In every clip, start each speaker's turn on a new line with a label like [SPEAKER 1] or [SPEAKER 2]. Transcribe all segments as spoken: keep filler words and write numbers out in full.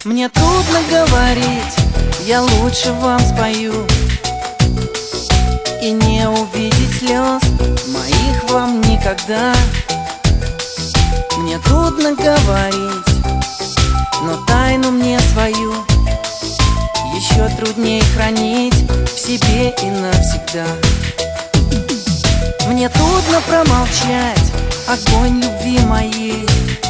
[SPEAKER 1] Мне трудно говорить, я лучше вам спою, и не увидеть слез моих вам никогда. Мне трудно говорить, но тайну мне свою еще труднее хранить в себе и навсегда. Мне трудно промолчать, огонь любви моей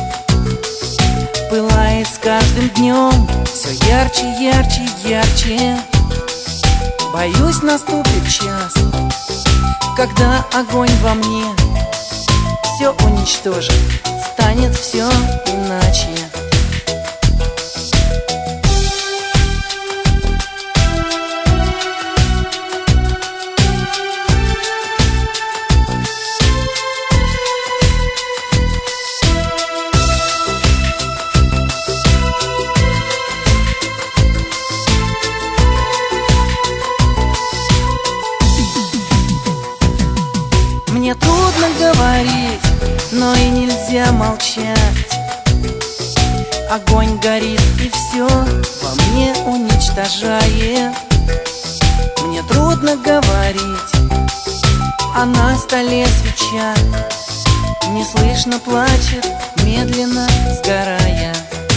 [SPEAKER 1] пылает с каждым днем все ярче, ярче, ярче. Боюсь, наступит час, когда огонь во мне все уничтожит, станет все иначе. Мне трудно говорить, но и нельзя молчать. Огонь горит и все во мне уничтожает. Мне трудно говорить, а на столе свеча неслышно плачет, медленно сгорая.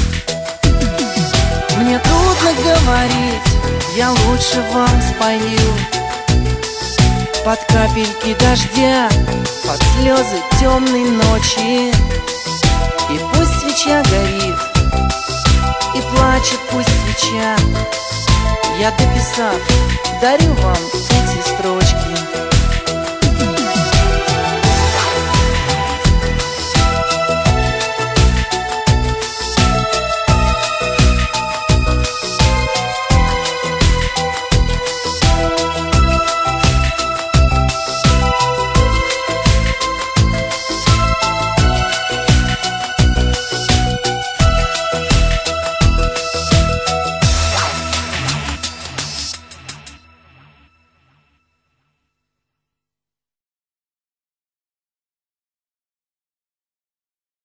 [SPEAKER 1] Мне трудно говорить, я лучше вам спою под капельки дождя, под слезы темной ночи. И пусть свеча горит, и плачет пусть свеча. Я, дописав, дарю вам эти строки.